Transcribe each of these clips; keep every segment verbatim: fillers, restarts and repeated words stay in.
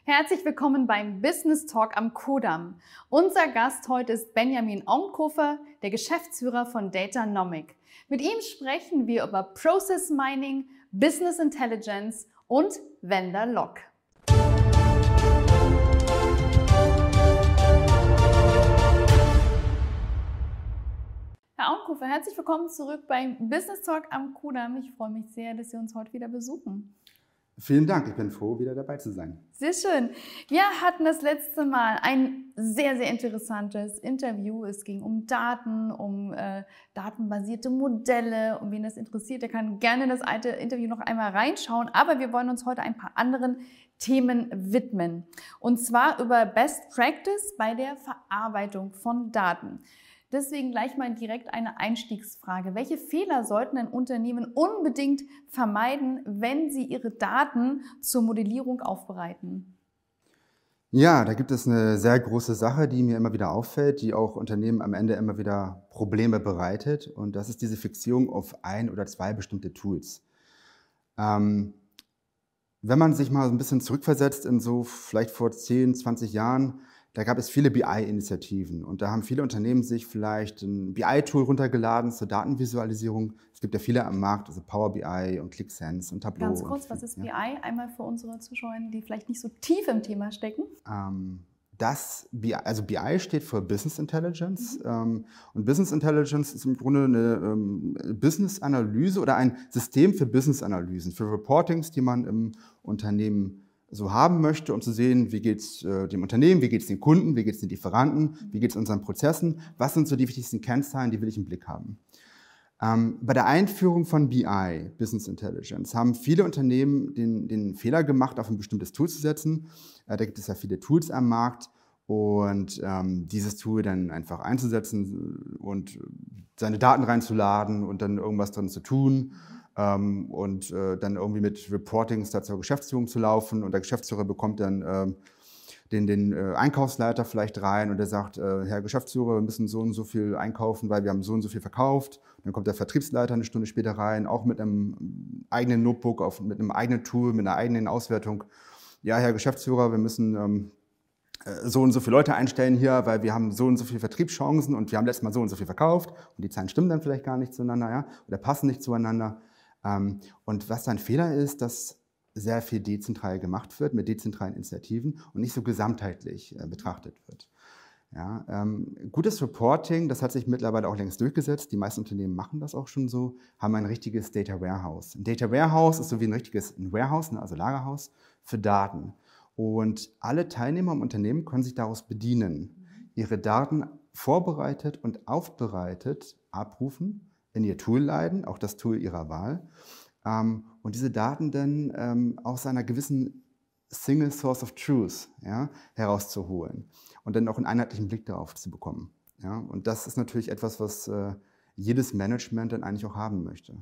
Herzlich willkommen beim Business Talk am Kudamm. Unser Gast heute ist Benjamin Onkofer, der Geschäftsführer von Datanomic. Mit ihm sprechen wir über Process Mining, Business Intelligence und Vendor Lock. Herr Onkofer, herzlich willkommen zurück beim Business Talk am Kudamm. Ich freue mich sehr, dass Sie uns heute wieder besuchen. Vielen Dank, ich bin froh, wieder dabei zu sein. Sehr schön. Wir hatten das letzte Mal ein sehr, sehr interessantes Interview. Es ging um Daten, um äh, datenbasierte Modelle. Und wen das interessiert, der kann gerne das alte Interview noch einmal reinschauen. Aber wir wollen uns heute ein paar anderen Themen widmen. Und zwar über Best Practice bei der Verarbeitung von Daten. Deswegen gleich mal direkt eine Einstiegsfrage. Welche Fehler sollten ein Unternehmen unbedingt vermeiden, wenn sie ihre Daten zur Modellierung aufbereiten? Ja, da gibt es eine sehr große Sache, die mir immer wieder auffällt, die auch Unternehmen am Ende immer wieder Probleme bereitet. Und das ist diese Fixierung auf ein oder zwei bestimmte Tools. Ähm, wenn man sich mal ein bisschen zurückversetzt in so vielleicht vor zehn, zwanzig Jahren, da gab es viele B I-Initiativen und da haben viele Unternehmen sich vielleicht ein B I-Tool runtergeladen zur Datenvisualisierung. Es gibt ja viele am Markt, also Power B I und ClickSense und Tableau. Ganz kurz, und, was ist ja. B I? Einmal für unsere Zuschauer, die vielleicht nicht so tief im Thema stecken. Ähm, das B I, also B I steht für Business Intelligence, mhm. ähm, und Business Intelligence ist im Grunde eine ähm, Business-Analyse oder ein System für Business-Analysen, für Reportings, die man im Unternehmen so haben möchte, um zu sehen, wie geht es äh, dem Unternehmen, wie geht es den Kunden, wie geht es den Lieferanten, wie geht es unseren Prozessen, was sind so die wichtigsten Kennzahlen, die will ich im Blick haben. Ähm, bei der Einführung von B I, Business Intelligence, haben viele Unternehmen den, den Fehler gemacht, auf ein bestimmtes Tool zu setzen. Äh, da gibt es ja viele Tools am Markt und ähm, dieses Tool dann einfach einzusetzen und seine Daten reinzuladen und dann irgendwas drin zu tun. Ähm, und äh, dann irgendwie mit Reportings da zur Geschäftsführung zu laufen und der Geschäftsführer bekommt dann ähm, den, den äh, Einkaufsleiter vielleicht rein und der sagt, äh, Herr Geschäftsführer, wir müssen so und so viel einkaufen, weil wir haben so und so viel verkauft. Und dann kommt der Vertriebsleiter eine Stunde später rein, auch mit einem eigenen Notebook, auf, mit einem eigenen Tool, mit einer eigenen Auswertung. Ja, Herr Geschäftsführer, wir müssen ähm, so und so viele Leute einstellen hier, weil wir haben so und so viele Vertriebschancen und wir haben letztes Mal so und so viel verkauft und die Zahlen stimmen dann vielleicht gar nicht zueinander, ja, oder passen nicht zueinander. Und was ein Fehler ist, dass sehr viel dezentral gemacht wird, mit dezentralen Initiativen und nicht so gesamtheitlich äh, betrachtet wird. Ja, ähm, gutes Reporting, das hat sich mittlerweile auch längst durchgesetzt. Die meisten Unternehmen machen das auch schon so, haben ein richtiges Data Warehouse. Ein Data Warehouse ist so wie ein richtiges ein Warehouse, also Lagerhaus für Daten. Und alle Teilnehmer im Unternehmen können sich daraus bedienen, ihre Daten vorbereitet und aufbereitet abrufen, in ihr Tool leiten, auch das Tool ihrer Wahl, ähm, und diese Daten dann ähm, aus einer gewissen Single Source of Truth, ja, herauszuholen und dann auch einen einheitlichen Blick darauf zu bekommen. Ja. Und das ist natürlich etwas, was äh, jedes Management dann eigentlich auch haben möchte.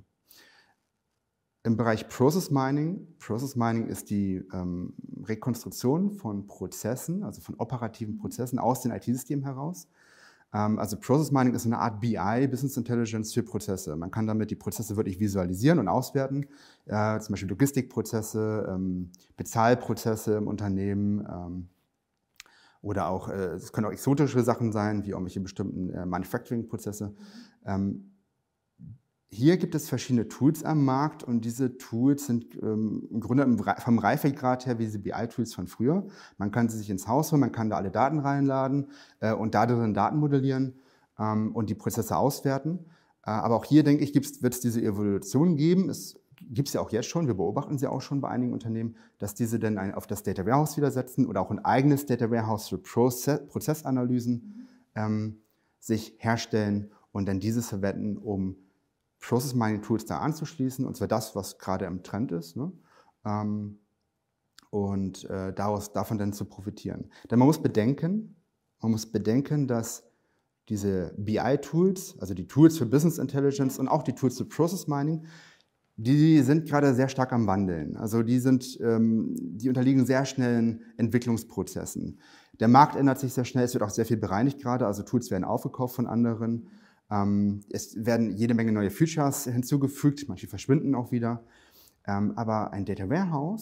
Im Bereich Process Mining, Process Mining ist die ähm, Rekonstruktion von Prozessen, also von operativen Prozessen aus den I T-Systemen heraus. Also Process Mining ist eine Art B I, Business Intelligence für Prozesse. Man kann damit die Prozesse wirklich visualisieren und auswerten, äh, zum Beispiel Logistikprozesse, ähm, Bezahlprozesse im Unternehmen ähm, oder auch, äh, es können auch exotische Sachen sein, wie irgendwelche bestimmten äh, Manufacturing-Prozesse. Ähm, Hier gibt es verschiedene Tools am Markt und diese Tools sind ähm, im Grunde vom Reifegrad her wie diese B I-Tools von früher. Man kann sie sich ins Haus holen, man kann da alle Daten reinladen äh, und da drin Daten modellieren ähm, und die Prozesse auswerten. Äh, aber auch hier, denke ich, wird es diese Evolution geben. Es gibt es ja auch jetzt schon, wir beobachten sie auch schon bei einigen Unternehmen, dass diese dann ein, auf das Data Warehouse wieder setzen oder auch ein eigenes Data Warehouse für Prozess, Prozessanalysen ähm, sich herstellen und dann dieses verwenden, um Process Mining Tools da anzuschließen, und zwar das, was gerade im Trend ist, ne? ähm, und äh, daraus, davon dann zu profitieren. Denn man muss bedenken, man muss bedenken, dass diese B I-Tools, also die Tools für Business Intelligence und auch die Tools für Process Mining, die sind gerade sehr stark am Wandeln. Also die, sind, ähm, die unterliegen sehr schnellen Entwicklungsprozessen. Der Markt ändert sich sehr schnell, es wird auch sehr viel bereinigt gerade, also Tools werden aufgekauft von anderen. Es werden jede Menge neue Features hinzugefügt, manche verschwinden auch wieder. Aber ein Data Warehouse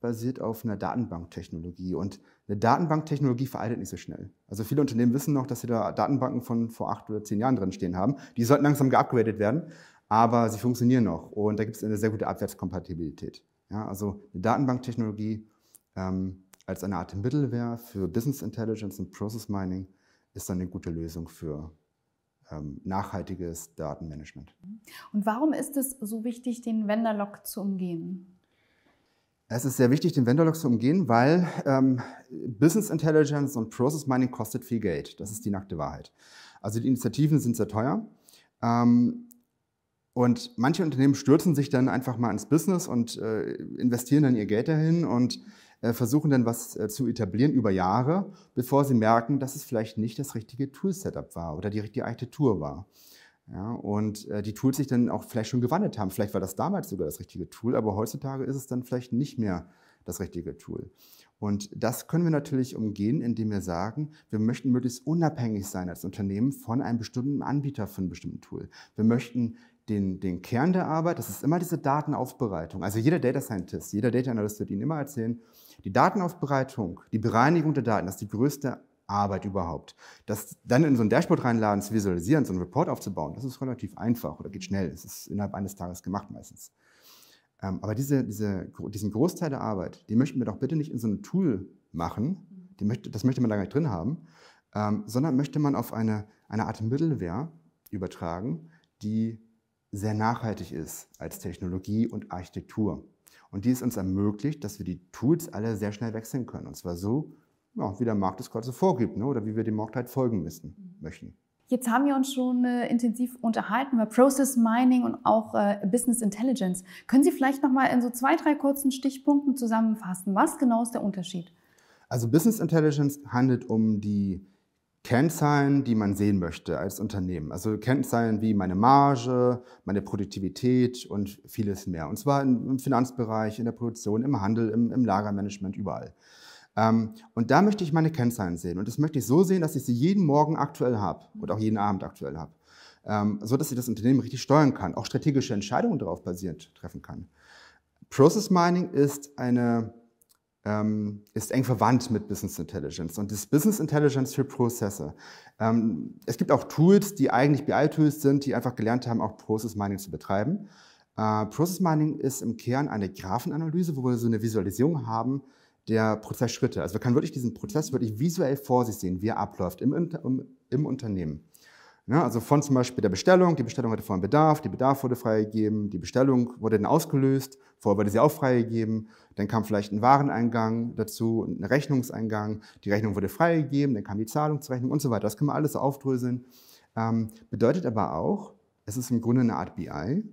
basiert auf einer Datenbanktechnologie. Und eine Datenbanktechnologie veraltet nicht so schnell. Also viele Unternehmen wissen noch, dass sie da Datenbanken von vor acht oder zehn Jahren drin stehen haben. Die sollten langsam geupgradet werden, aber sie funktionieren noch. Und da gibt es eine sehr gute Abwärtskompatibilität. Ja, also eine Datenbanktechnologie ähm, als eine Art Mittelware für Business Intelligence und Process Mining ist dann eine gute Lösung für ähm, nachhaltiges Datenmanagement. Und warum ist es so wichtig, den Vendor Lock zu umgehen? Es ist sehr wichtig, den Vendor Lock zu umgehen, weil ähm, Business Intelligence und Process Mining kostet viel Geld. Das ist die nackte Wahrheit. Also die Initiativen sind sehr teuer. Ähm, und manche Unternehmen stürzen sich dann einfach mal ins Business und äh, investieren dann ihr Geld dahin und äh, versuchen dann was äh, zu etablieren über Jahre, bevor sie merken, dass es vielleicht nicht das richtige Tool-Setup war oder die richtige Architektur war. Ja, und äh, die Tools sich dann auch vielleicht schon gewandelt haben. Vielleicht war das damals sogar das richtige Tool, aber heutzutage ist es dann vielleicht nicht mehr das richtige Tool. Und das können wir natürlich umgehen, indem wir sagen, wir möchten möglichst unabhängig sein als Unternehmen von einem bestimmten Anbieter für ein bestimmtes Tool. Wir möchten den, den Kern der Arbeit, das ist immer diese Datenaufbereitung. Also jeder Data Scientist, jeder Data Analyst wird Ihnen immer erzählen, die Datenaufbereitung, die Bereinigung der Daten, das ist die größte Arbeit überhaupt. Das dann in so ein Dashboard reinladen, zu visualisieren, so einen Report aufzubauen, das ist relativ einfach oder geht schnell. Es ist innerhalb eines Tages gemacht meistens. Ähm, aber diese, diese, diesen Großteil der Arbeit, die möchten wir doch bitte nicht in so einem Tool machen, die möchte, das möchte man da gar nicht drin haben, ähm, sondern möchte man auf eine, eine Art Mittelware übertragen, die sehr nachhaltig ist als Technologie und Architektur. Und die es uns ermöglicht, dass wir die Tools alle sehr schnell wechseln können. Und zwar so, ja, wie der Markt es gerade so vorgibt, ne? Oder wie wir dem Markt halt folgen müssen, möchten. Jetzt haben wir uns schon äh, intensiv unterhalten über Process Mining und auch äh, Business Intelligence. Können Sie vielleicht noch mal in so zwei, drei kurzen Stichpunkten zusammenfassen? Was genau ist der Unterschied? Also Business Intelligence handelt um die Kennzahlen, die man sehen möchte als Unternehmen. Also Kennzahlen wie meine Marge, meine Produktivität und vieles mehr. Und zwar im Finanzbereich, in der Produktion, im Handel, im, im Lagermanagement, überall. Ähm, und da möchte ich meine Kennzahlen sehen. Und das möchte ich so sehen, dass ich sie jeden Morgen aktuell habe und auch jeden Abend aktuell habe. Ähm, so dass ich das Unternehmen richtig steuern kann, auch strategische Entscheidungen darauf basierend treffen kann. Process Mining ist, eine, ähm, ist eng verwandt mit Business Intelligence. Und das Business Intelligence für Prozesse. Ähm, es gibt auch Tools, die eigentlich B I-Tools sind, die einfach gelernt haben, auch Process Mining zu betreiben. Äh, Process Mining ist im Kern eine Graphenanalyse, wo wir so eine Visualisierung haben der Prozessschritte. Also man kann wirklich diesen Prozess wirklich visuell vor sich sehen, wie er abläuft im, im, im Unternehmen. Ja, also von zum Beispiel der Bestellung, die Bestellung hatte vorhin Bedarf, die Bedarf wurde freigegeben, die Bestellung wurde dann ausgelöst, vorher wurde sie auch freigegeben, dann kam vielleicht ein Wareneingang dazu, ein Rechnungseingang, die Rechnung wurde freigegeben, dann kam die Zahlung zur Rechnung und so weiter. Das kann man alles so aufdröseln. Ähm, bedeutet aber auch, es ist im Grunde eine Art B I.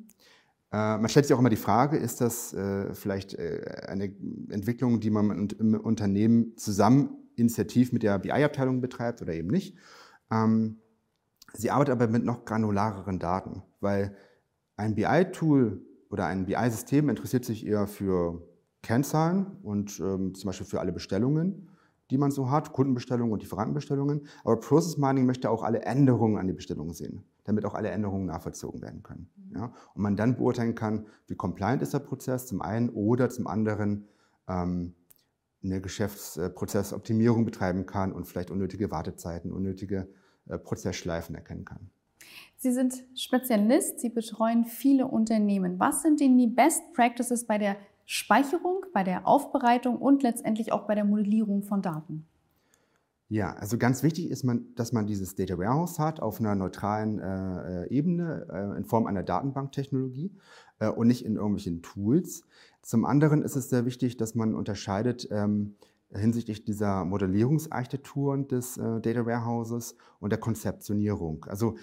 Man stellt sich auch immer die Frage, ist das äh, vielleicht äh, eine Entwicklung, die man im Unternehmen zusammen initiativ mit der B I-Abteilung betreibt oder eben nicht. Ähm, sie arbeitet aber mit noch granulareren Daten, weil ein B I-Tool oder ein B I-System interessiert sich eher für Kennzahlen und ähm, zum Beispiel für alle Bestellungen, die man so hat, Kundenbestellungen und Lieferantenbestellungen. Aber Process Mining möchte auch alle Änderungen an die Bestellungen sehen, damit auch alle Änderungen nachvollzogen werden können. Ja? Und man dann beurteilen kann, wie compliant ist der Prozess zum einen oder zum anderen ähm, eine Geschäftsprozessoptimierung betreiben kann und vielleicht unnötige Wartezeiten, unnötige äh, Prozessschleifen erkennen kann. Sie sind Spezialist, Sie betreuen viele Unternehmen. Was sind denn die Best Practices bei der Speicherung, bei der Aufbereitung und letztendlich auch bei der Modellierung von Daten? Ja, also ganz wichtig ist, man, dass man dieses Data Warehouse hat auf einer neutralen äh, Ebene äh, in Form einer Datenbanktechnologie äh, und nicht in irgendwelchen Tools. Zum anderen ist es sehr wichtig, dass man unterscheidet ähm, hinsichtlich dieser Modellierungsarchitekturen des äh, Data Warehouses und der Konzeptionierung. Also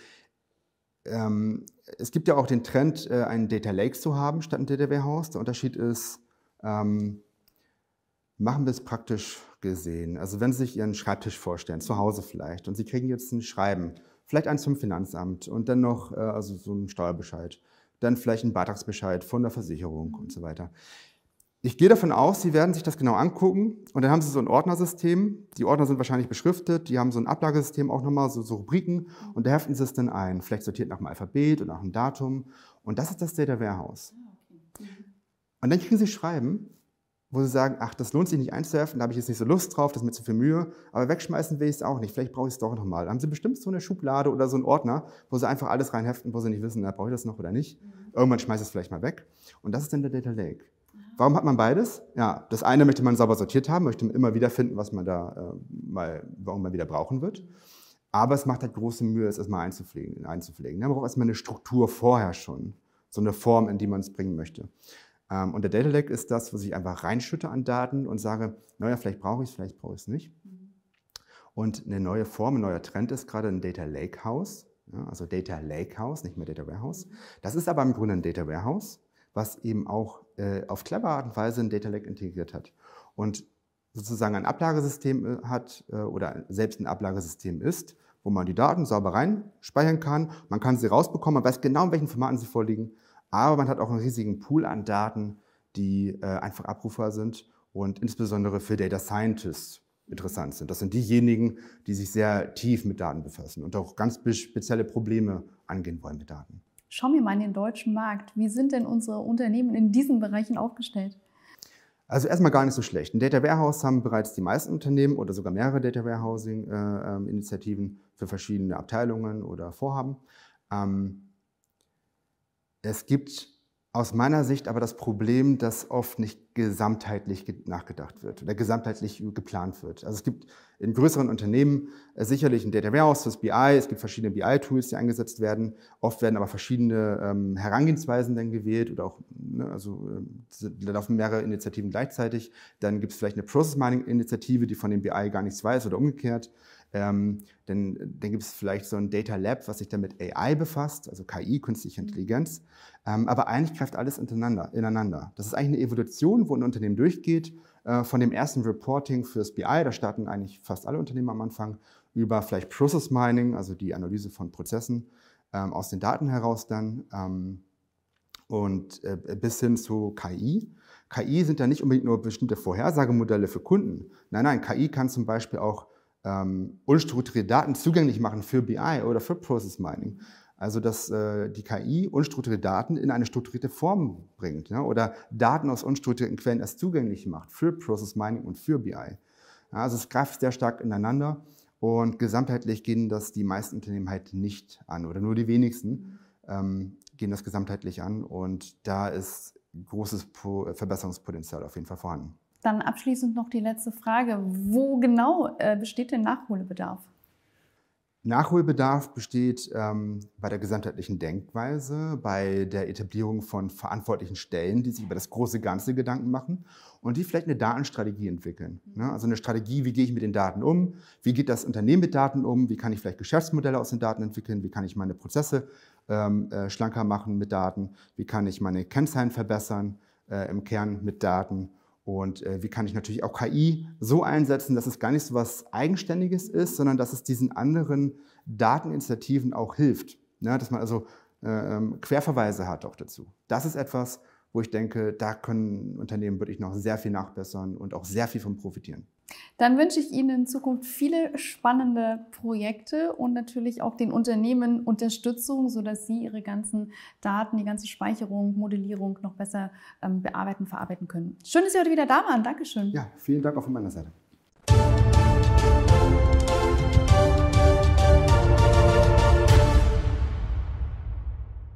ähm, es gibt ja auch den Trend, äh, einen Data Lake zu haben statt ein Data Warehouse. Der Unterschied ist, ähm, machen wir es praktisch gesehen. Also wenn Sie sich Ihren Schreibtisch vorstellen, zu Hause vielleicht, und Sie kriegen jetzt ein Schreiben, vielleicht eins vom Finanzamt und dann noch äh, also so einen Steuerbescheid, dann vielleicht einen Beitragsbescheid von der Versicherung und so weiter. Ich gehe davon aus, Sie werden sich das genau angucken und dann haben Sie so ein Ordnersystem. Die Ordner sind wahrscheinlich beschriftet, die haben so ein Ablagesystem auch nochmal, so, so Rubriken und da heften Sie es dann ein, vielleicht sortiert nach dem Alphabet oder nach dem Datum und das ist das Data Warehouse. Und dann kriegen Sie Schreiben wo sie sagen, ach, das lohnt sich nicht einzuwerfen, da habe ich jetzt nicht so Lust drauf, das ist mir zu viel Mühe, aber wegschmeißen will ich es auch nicht, vielleicht brauche ich es doch nochmal. Da haben sie bestimmt so eine Schublade oder so einen Ordner, wo sie einfach alles reinheften, wo sie nicht wissen, na, brauche ich das noch oder nicht. Mhm. Irgendwann schmeißt es vielleicht mal weg. Und das ist dann der Data Lake. Mhm. Warum hat man beides? Ja, das eine möchte man sauber sortiert haben, möchte man immer wieder finden, was man da äh, mal, warum man wieder brauchen wird. Aber es macht halt große Mühe, es erstmal einzupflegen. einzupflegen. Man braucht erstmal eine Struktur vorher schon, so eine Form, in die man es bringen möchte. Und der Data Lake ist das, wo ich einfach reinschütte an Daten und sage, naja, vielleicht brauche ich es, vielleicht brauche ich es nicht. Und eine neue Form, ein neuer Trend ist gerade ein Data Lakehouse, ja, also Data Lakehouse, nicht mehr Data Warehouse. Das ist aber im Grunde ein Data Warehouse, was eben auch äh, auf clevere Art und Weise ein Data Lake integriert hat. Und sozusagen ein Ablagesystem hat äh, oder selbst ein Ablagesystem ist, wo man die Daten sauber reinspeichern kann. Man kann sie rausbekommen, man weiß genau, in welchen Formaten sie vorliegen. Aber man hat auch einen riesigen Pool an Daten, die äh, einfach abrufbar sind und insbesondere für Data Scientists interessant sind. Das sind diejenigen, die sich sehr tief mit Daten befassen und auch ganz spezielle Probleme angehen wollen mit Daten. Schauen wir mal in den deutschen Markt. Wie sind denn unsere Unternehmen in diesen Bereichen aufgestellt? Also erstmal gar nicht so schlecht. Ein Data Warehouse haben bereits die meisten Unternehmen oder sogar mehrere Data Warehousing-Initiativen für verschiedene Abteilungen oder Vorhaben. Ähm, Es gibt aus meiner Sicht aber das Problem, dass oft nicht gesamtheitlich nachgedacht wird oder gesamtheitlich geplant wird. Also es gibt in größeren Unternehmen äh, sicherlich ein Data Warehouse fürs B I, es gibt verschiedene B I-Tools, die eingesetzt werden. Oft werden aber verschiedene ähm, Herangehensweisen dann gewählt oder auch, ne, also äh, da laufen mehrere Initiativen gleichzeitig. Dann gibt es vielleicht eine Process Mining-Initiative, die von dem B I gar nichts weiß oder umgekehrt. Ähm, dann dann gibt es vielleicht so ein Data Lab, was sich dann mit A I befasst, also K I, künstliche Intelligenz. Ähm, aber eigentlich greift alles ineinander, ineinander. Das ist eigentlich eine Evolution, wo ein Unternehmen durchgeht, äh, von dem ersten Reporting fürs B I, da starten eigentlich fast alle Unternehmen am Anfang, über vielleicht Process Mining, also die Analyse von Prozessen ähm, aus den Daten heraus dann, ähm, und äh, bis hin zu K I. K I sind ja nicht unbedingt nur bestimmte Vorhersagemodelle für Kunden. Nein, nein, K I kann zum Beispiel auch Ähm, unstrukturierte Daten zugänglich machen für B I oder für Process Mining. Also dass äh, die K I unstrukturierte Daten in eine strukturierte Form bringt, ja, oder Daten aus unstrukturierten Quellen erst zugänglich macht für Process Mining und für B I. Ja, also es greift sehr stark ineinander und gesamtheitlich gehen das die meisten Unternehmen halt nicht an oder nur die wenigsten ähm, gehen das gesamtheitlich an und da ist großes Verbesserungspotenzial auf jeden Fall vorhanden. Dann abschließend noch die letzte Frage. Wo genau äh, besteht denn Nachholbedarf? Nachholbedarf besteht ähm, bei der gesamtheitlichen Denkweise, bei der Etablierung von verantwortlichen Stellen, die sich über das große Ganze Gedanken machen und die vielleicht eine Datenstrategie entwickeln. Ne? Also eine Strategie, wie gehe ich mit den Daten um, wie geht das Unternehmen mit Daten um, wie kann ich vielleicht Geschäftsmodelle aus den Daten entwickeln, wie kann ich meine Prozesse ähm, äh, schlanker machen mit Daten, wie kann ich meine Kennzahlen verbessern äh, im Kern mit Daten. Und äh, wie kann ich natürlich auch K I so einsetzen, dass es gar nicht so was Eigenständiges ist, sondern dass es diesen anderen Dateninitiativen auch hilft. Ne? Dass man also äh, Querverweise hat auch dazu. Das ist etwas, wo ich denke, da können Unternehmen wirklich noch sehr viel nachbessern und auch sehr viel von profitieren. Dann wünsche ich Ihnen in Zukunft viele spannende Projekte und natürlich auch den Unternehmen Unterstützung, sodass sie ihre ganzen Daten, die ganze Speicherung, Modellierung noch besser ähm, bearbeiten, verarbeiten können. Schön, dass Sie heute wieder da waren. Dankeschön. Ja, vielen Dank auch von meiner Seite.